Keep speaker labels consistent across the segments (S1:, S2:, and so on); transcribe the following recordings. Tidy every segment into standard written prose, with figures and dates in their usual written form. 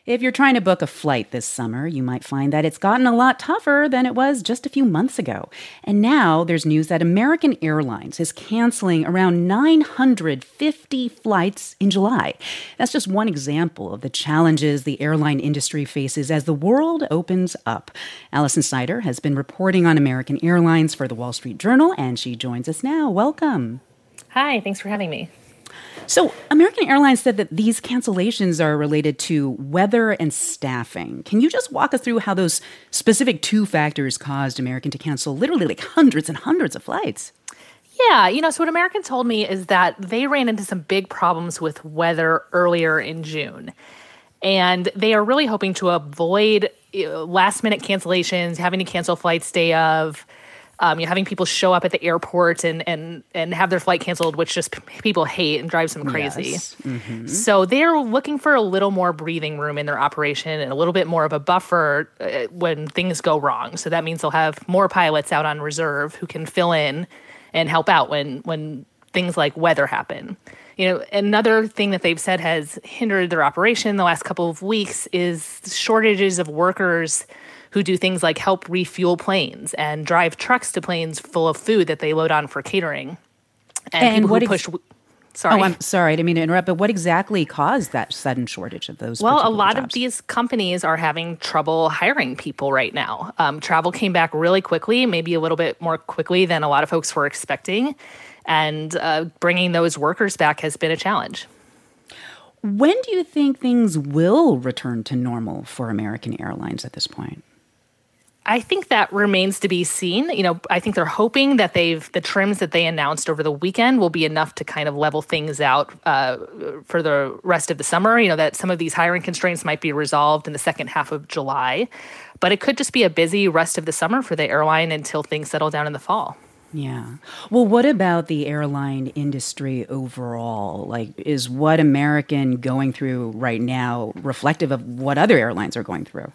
S1: If you're trying to book a flight this summer, you might find that it's gotten a lot tougher than it was just a few months ago. And now there's news that American Airlines is canceling around 950 flights in July. That's just one example of the challenges the airline industry faces as the world opens up. Alison Sider has been reporting on American Airlines for the Wall Street Journal, and she joins us now. Welcome.
S2: Hi, thanks for having me.
S1: So, American Airlines said that these cancellations are related to weather and staffing. Can you just walk us through how those specific two factors caused American to cancel literally like hundreds and hundreds of flights?
S2: Yeah, so what American told me is that they ran into some big problems with weather earlier in June. And they are really hoping to avoid last-minute cancellations, having to cancel flights day of, having people show up at the airport and have their flight canceled, which just people hate and drives them crazy.
S1: Yes. Mm-hmm.
S2: So they're looking for a little more breathing room in their operation and a little bit more of a buffer when things go wrong. So that means they'll have more pilots out on reserve who can fill in and help out when things like weather happen. Another thing that they've said has hindered their operation the last couple of weeks is shortages of workers who do things like help refuel planes and drive trucks to planes full of food that they load on for catering. And people who push... Sorry.
S1: Oh, I'm sorry. I didn't mean to interrupt, but what exactly caused that sudden shortage of those
S2: Well, a lot
S1: jobs?
S2: of these companies are having trouble hiring people right now. Travel came back really quickly, maybe a little bit more quickly than a lot of folks were expecting. And bringing those workers back has been a challenge.
S1: When do you think things will return to normal for American Airlines at this point?
S2: I think that remains to be seen. I think they're hoping that the trims that they announced over the weekend will be enough to kind of level things out for the rest of the summer. That some of these hiring constraints might be resolved in the second half of July. But it could just be a busy rest of the summer for the airline until things settle down in the fall.
S1: Yeah. Well, what about the airline industry overall? Like, is what American going through right now reflective of what other airlines are going through?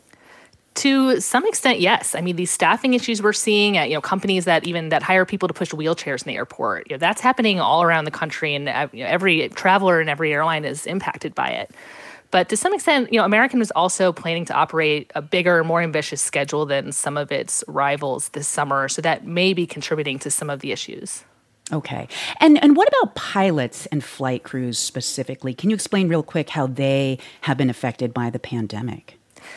S2: To some extent, yes. I mean, these staffing issues we're seeing at companies that hire people to push wheelchairs in the airport, that's happening all around the country, and every traveler and every airline is impacted by it. But to some extent, American was also planning to operate a bigger, more ambitious schedule than some of its rivals this summer, so that may be contributing to some of the issues.
S1: Okay. And what about pilots and flight crews specifically? Can you explain real quick how they have been affected by the pandemic?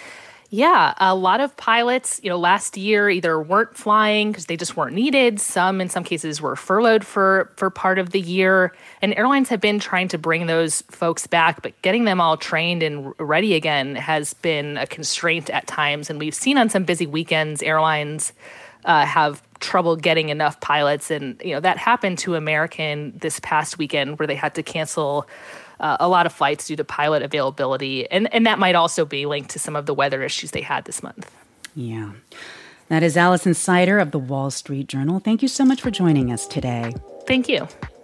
S2: Yeah, a lot of pilots, last year either weren't flying because they just weren't needed. Some, in some cases, were furloughed for part of the year. And airlines have been trying to bring those folks back, but getting them all trained and ready again has been a constraint at times. And we've seen on some busy weekends, airlines have trouble getting enough pilots. And, that happened to American this past weekend where they had to cancel a lot of flights due to pilot availability. And that might also be linked to some of the weather issues they had this month.
S1: Yeah. That is Alison Sider of the Wall Street Journal. Thank you so much for joining us today.
S2: Thank you.